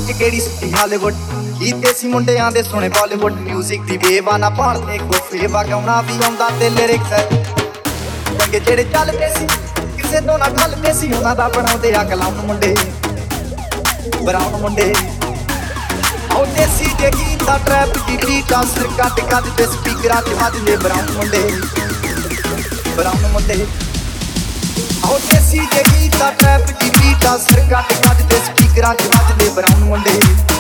च केड़ी सुठी हालीवुड कीते सी मुंडियां दे सोने बॉलीवुड म्यूजिक दी बेवा ना भालदे गोफेवा गाउणा भी आउंदा ते लिरिक्स चंगे जेड़े चलदे सी किसे तो ना ढलदे सी उन्हां दा बनाउंदे आ कलाउन मुंडे ब्राउन मुंडे ओ देसी जे गीत दा ट्रैप दी बीट आ सिर कट कट ते स्पीकरां च वजदे ब्राउन मुंडे ओ देसी जे गीत दा ट्रैप दी बीट आ सिर कट कट ते स्पीकरां च वजदे ब्राउन मुंडे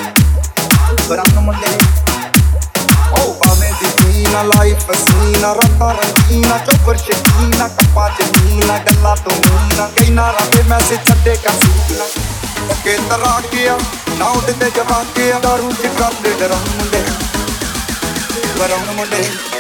ओ भावें दी नीना लाइफ सीना रत्ता रंगीना चोपर शकीना कप्पा जमीना गल्ला तो मीना कई ना राते मैसेज छड्डे का सूचना के तरह किया ना उठते जवा के दारू च करदे डराउन मुंडे ब्राउन मुंडे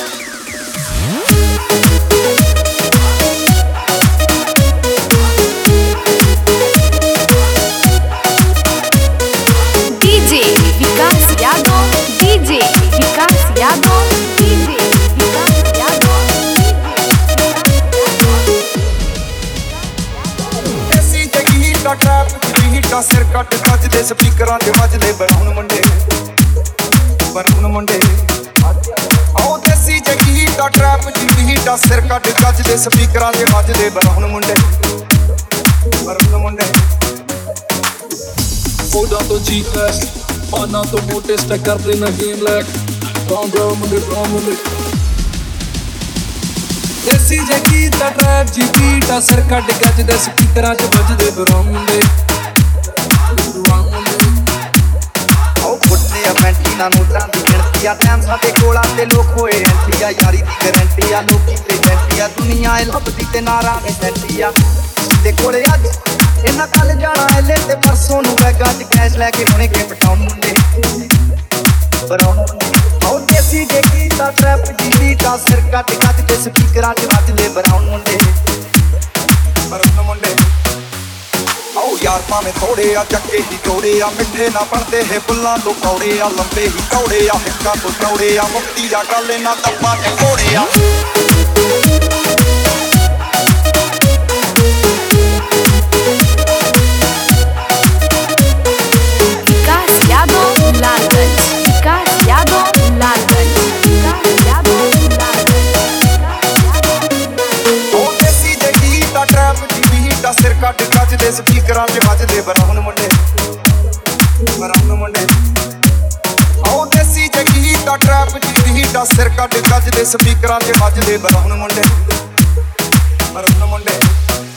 सिर कट बजदे स्पीकरां ते वजदे ब्राउन मुंडे ओ देसी जे गीत दा ट्रैप दी बीट आ सिर कट बजदे स्पीकरां ते वजदे ब्राउन मुंडे Foda to G-Class, पाना तो मोटे स्टैक कर देना गेम लैक brown मुंडे देसी जे गीत दा ट्रैप दी बीट आ सिर कट बजदे स्पीकरां ते वजदे ब्राउन मुंडे ना नोटां दी गिणती आ टाइम साडे कोल आंदे लोक होए एंट्री आ यारी दी गारंटी आ लोकी प्रेजेंटी आ दुनिया ए लभदी ते नारा ए सेंटी आ दे कोले अज इन्हां कल जाना ए ले ते परसों नूं बैगां च कैश लैके हुणे के पटाउन मुंडे ब्राउन ओ देसी जे गीत दा ट्रैप दी बीट आ सिर कट कट ते स्पीकरां च वजदे ब्राउन मुंडे ओ यार भावें थोड़े आ चक्के ही जोड़े आ मिठे ना बनदे है फुल्लां तो कौड़े आ लंबे ही कौड़े आ हिक्कां तो चौड़े आ मुक्ति दा गल ना दब्बा च घोड़े आ सिर कट बजदे स्पीकरां च वजदे ब्राउन मुंडे ओ देसी जे गीत दा ट्रैप दी बीट आ सिर कट बजदे स्पीकरां च वजदे ब्राउन मुंडे